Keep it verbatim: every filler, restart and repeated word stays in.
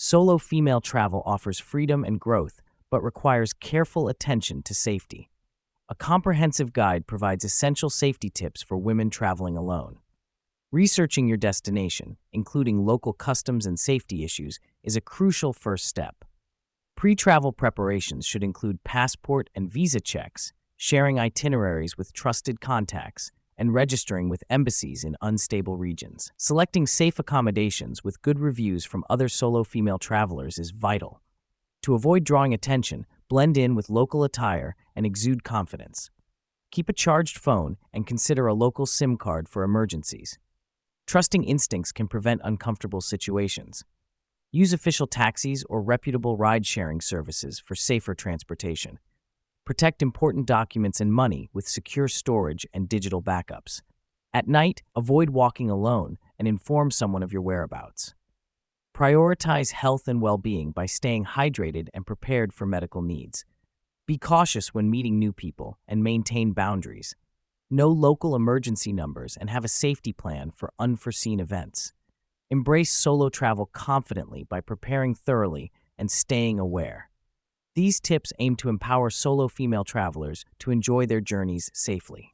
Solo female travel offers freedom and growth, but requires careful attention to safety. A comprehensive guide provides essential safety tips for women traveling alone. Researching your destination, including local customs and safety issues, is a crucial first step. Pre-travel preparations should include passport and visa checks, sharing itineraries with trusted contacts, and registering with embassies in unstable regions. Selecting safe accommodations with good reviews from other solo female travelers is vital. To avoid drawing attention, blend in with local attire and exude confidence. Keep a charged phone and consider a local SIM card for emergencies. Trusting instincts can prevent uncomfortable situations. Use official taxis or reputable ride-sharing services for safer transportation. Protect important documents and money with secure storage and digital backups. At night, avoid walking alone and inform someone of your whereabouts. Prioritize health and well-being by staying hydrated and prepared for medical needs. Be cautious when meeting new people and maintain boundaries. Know local emergency numbers and have a safety plan for unforeseen events. Embrace solo travel confidently by preparing thoroughly and staying aware. These tips aim to empower solo female travelers to enjoy their journeys safely.